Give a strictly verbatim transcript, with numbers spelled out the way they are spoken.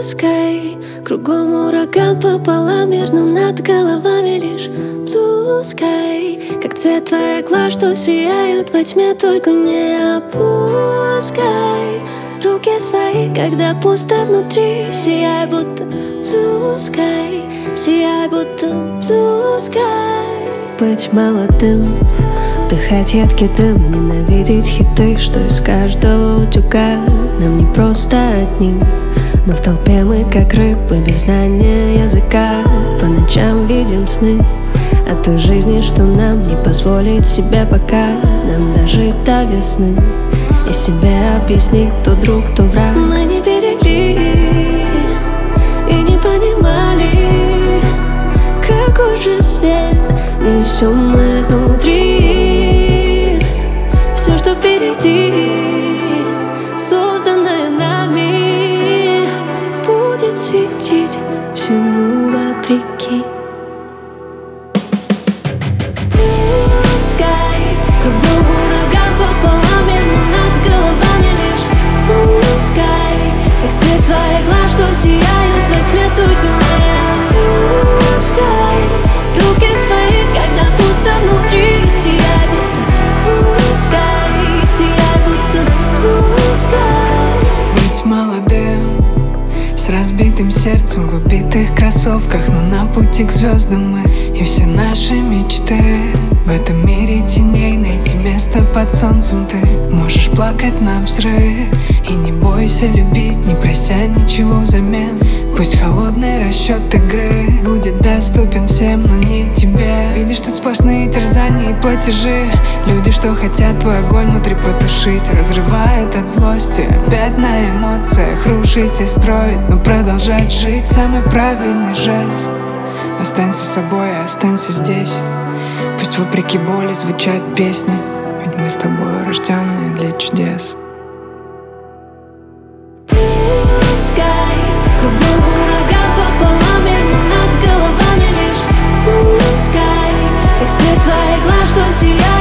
Пускай кругом ураган пополам, мир, но над головами лишь blue sky. Как цвет твоих глаз, что сияют во тьме, только не опускай руки свои, когда пусто внутри. Сияй, будто blue sky, сияй, будто blue sky. Быть молодым, вдыхать едкий дым, ненавидеть хиты, что из каждого утюга. Нам не просто одним, но в толпе мы как рыбы без знания языка. По ночам видим сны о той жизни, что нам не позволить себе пока. Нам дожить до весны и себе объяснить, кто друг, кто враг. Мы не берегли и не понимали, какой же свет несем мы изнутри. Все, что впереди, созданное нами, будет светить всему вопреки. Пускай кругом ураган пополам, мир, но над головами лишь blue sky. Как цвет твоих глаз, что сияют во тьме, только не опускай руки свои, когда пусто внутри. Сияй, будто blue sky, сияй, будто blue sky. Быть молодым, с разбитым сердцем, в убитых кроссовках, но на пути к звездам мы и все наши мечты. В этом мире теней найти место под солнцем. Ты можешь плакать на взрыв и не бойся любить, не прося ничего взамен. Пусть холодный расчет игры будет доступен всем, но не тебе. Видишь, тут сплошные терзания и платежи. Люди, что хотят твой огонь внутри потушить, разрывает от злости, опять на эмоциях рушить и строить, но продолжать жить самый правильный жест. Останься собой, останься здесь. Пусть вопреки боли звучат песни, ведь мы с тобой рожденные для чудес. Пускай кругом ураган пополам, мир, но над головами лишь blue sky. Как цвет твоих глаз, что сияет